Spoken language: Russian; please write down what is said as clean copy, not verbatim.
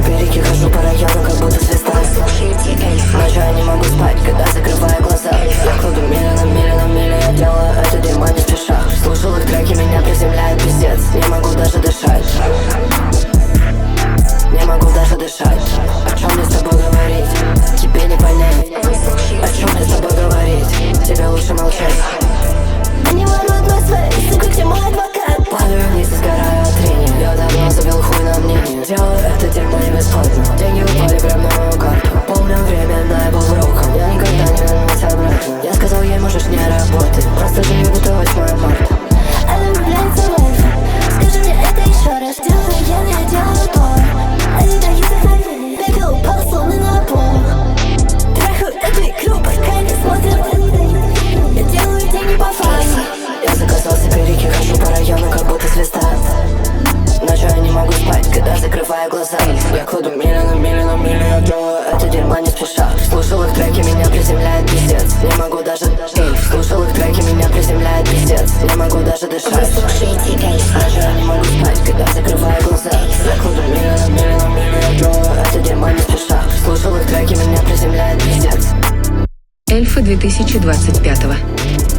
перики, хожу по району, как будто звезда. Ночью я не могу спать, когда закрываю глаза. Я кладу мили на мили на мили, я делаю это дерьмо не спеша. Слушал их треки, меня приземляет пиздец. Не могу даже дышать. Не могу даже дышать. О чем мне с тобой говорить? Тебе не понять. О чем мне с тобой говорить? Тебе лучше молчать. Они воруют мой свет, сука, где мой адвокат? Падаю вниз и сгораю от трения. Я давно забил хуй на мнение. Делаю это дерьмо не бесплатно. Деньги упали прямо на мою карту. Помню время, но я был в руках. Я никогда не вернусь обратно. Я сказал ей, можешь не работать. Просто живи, будто 8 марта. Она влюбляется в это. Скажи мне это еще раз. Делаю я делаю то. Они такие сохранили. Пепел упал, словно на пол. Трахаю эту игру, пока не смотрят. Я делаю деньги по факту. Я заказал себе перики, хожу по району, как будто звезда. Ночью я не могу спать, когда закрываю глаза. Я кладу мили на мили на мили, я делаю это дерьмо не спеша. Слушал их треки, меня приземляет пиздец. Не могу даже слушал их треки, меня приземляет пиздец. Не могу даже дышать. Ночью я не могу спать, когда закрываю глаза. Я кладу мили на мили на мили, я делаю это дерьмо не спеша. Слушал их треки, меня приземляет пиздец. Эльфы 2025.